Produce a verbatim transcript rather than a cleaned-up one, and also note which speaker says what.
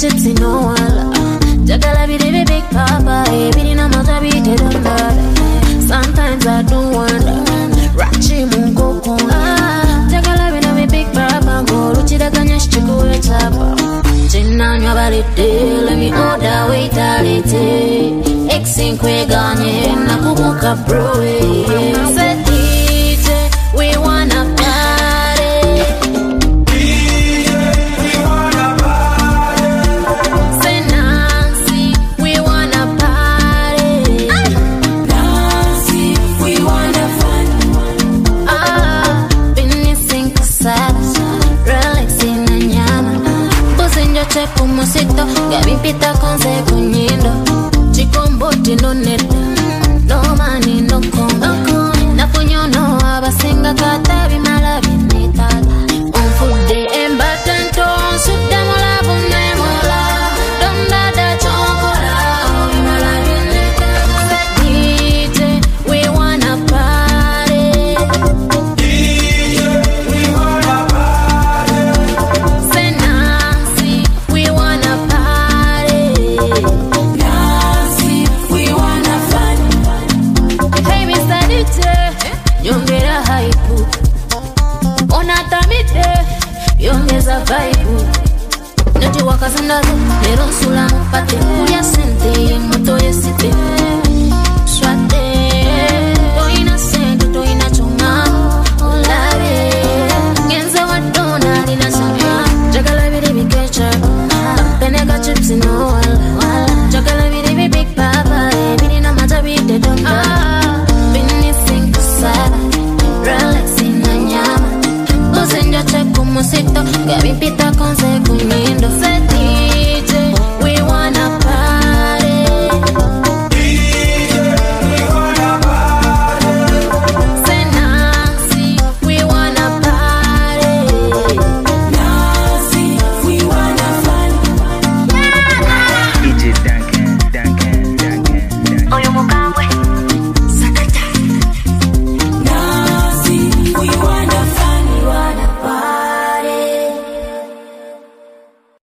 Speaker 1: chips in no wala. Jagala be the big papa, eh, be na maza be the donda. Sometimes I do wonder, Rachi mungo kona. Jagala be na me big papa, go ruchi da kanya shiku e chapa. China nywa balite, let me order wait a little. Exing kwe ganye, na kubuka bro, eh. Say D J, we wanna party. D J, we wanna party. Say Nancy, we wanna party. Nancy, we wanna fun. Ah, been missing casada, relaxing na nyama. Buzinjo chepu musito, gabi pita konse kunyindo. Chikombote no neta, no money no conga. Na punyo no abasenga katabi malabi nitala. On full day and button tone, suda mola bunne mola. Donda da chokola, we malabi nitala. D J, we wanna party. D J, we wanna party. Say Nancy, we wanna party. Yongera haiku Ona tamite Yongeza vaibu Nati wakasandazo Nero sula mpate Kulia sente Moto yesite Swate Toina sente Toina chonga Olave Genze wadona Lina sama Jagala vidi bikecha Peneka chips no wala Jagala vidi bi big papa Vidi na mata vide donda relaxing na nyama. Buzinjo cheku musito, gabi pita konse kunyindo.